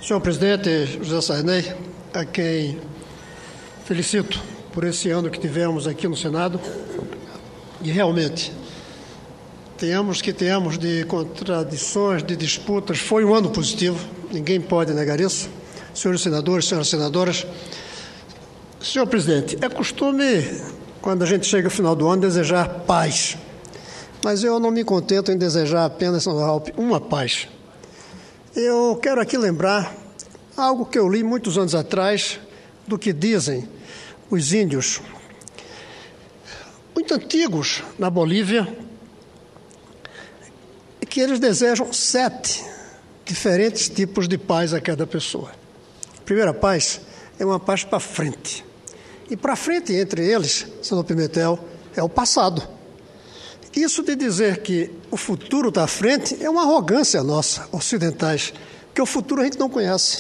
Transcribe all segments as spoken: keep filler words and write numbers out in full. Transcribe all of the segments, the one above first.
Senhor presidente José Sarney, a quem felicito por esse ano que tivemos aqui no Senado, e realmente, tenhamos que tenhamos de contradições, de disputas, foi um ano positivo, ninguém pode negar isso. Senhores senadores, senhoras senadoras, senhor presidente, é costume, quando a gente chega ao final do ano, desejar paz, mas eu não me contento em desejar apenas uma paz. Eu quero aqui lembrar algo que eu li muitos anos atrás, do que dizem os índios, muito antigos na Bolívia, que eles desejam sete diferentes tipos de paz a cada pessoa. A primeira paz é uma paz para frente. E para frente, entre eles, senador Pimentel, é o passado. Isso de dizer que o futuro está à frente é uma arrogância nossa, ocidentais, porque o futuro a gente não conhece.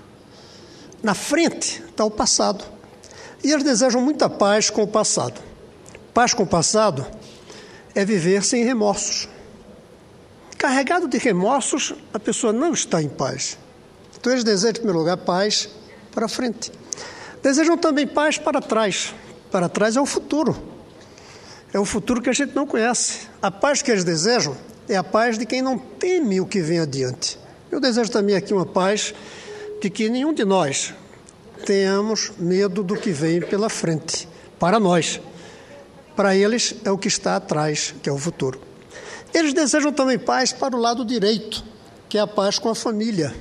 Na frente está o passado. E eles desejam muita paz com o passado. Paz com o passado é viver sem remorsos. Carregado de remorsos, a pessoa não está em paz. Então eles desejam, em primeiro lugar, paz para frente. Desejam também paz para trás. Para trás é o futuro. É o futuro que a gente não conhece. A paz que eles desejam é a paz de quem não teme o que vem adiante. Eu desejo também aqui uma paz de que nenhum de nós tenhamos medo do que vem pela frente, para nós. Para eles é o que está atrás, que é o futuro. Eles desejam também paz para o lado direito, que é a paz com a família.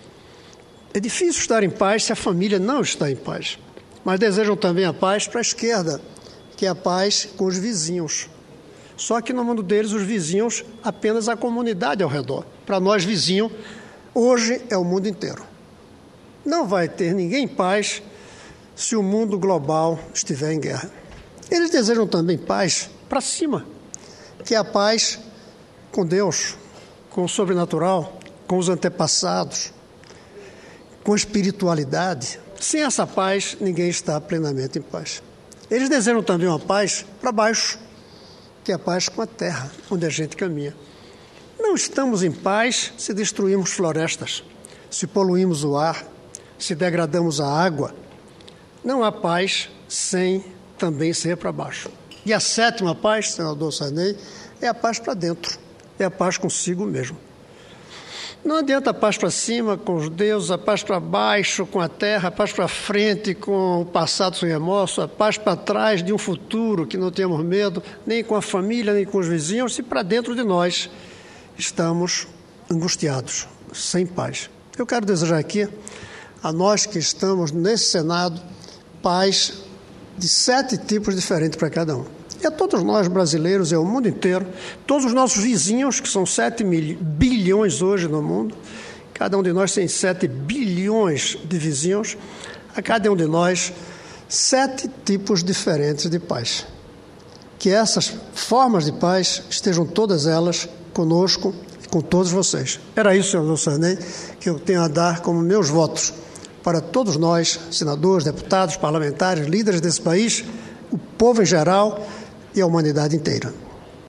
É difícil estar em paz se a família não está em paz. Mas desejam também a paz para a esquerda, que é a paz com os vizinhos. Só que no mundo deles, os vizinhos, apenas a comunidade ao redor. Para nós, vizinho, hoje é o mundo inteiro. Não vai ter ninguém em paz se o mundo global estiver em guerra. Eles desejam também paz para cima, que é a paz com Deus, com o sobrenatural, com os antepassados, com a espiritualidade. Sem essa paz, ninguém está plenamente em paz. Eles desejam também uma paz para baixo, que é a paz com a terra, onde a gente caminha. Não estamos em paz se destruímos florestas, se poluímos o ar, se degradamos a água. Não há paz sem também ser para baixo. E a sétima paz, senador Sarney, é a paz para dentro, é a paz consigo mesmo. Não adianta a paz para cima com os deuses, a paz para baixo com a terra, a paz para frente com o passado sem remorso, a paz para trás de um futuro que não temos medo, nem com a família, nem com os vizinhos, se para dentro de nós estamos angustiados, sem paz. Eu quero desejar aqui a nós que estamos nesse Senado paz de sete tipos diferentes para cada um. E a todos nós brasileiros e ao mundo inteiro, todos os nossos vizinhos, que são sete bilhões hoje no mundo, cada um de nós tem sete bilhões de vizinhos, a cada um de nós, sete tipos diferentes de paz. Que essas formas de paz estejam todas elas conosco e com todos vocês. Era isso, senador Sarney, que eu tenho a dar como meus votos para todos nós, senadores, deputados, parlamentares, líderes desse país, o povo em geral e a humanidade inteira.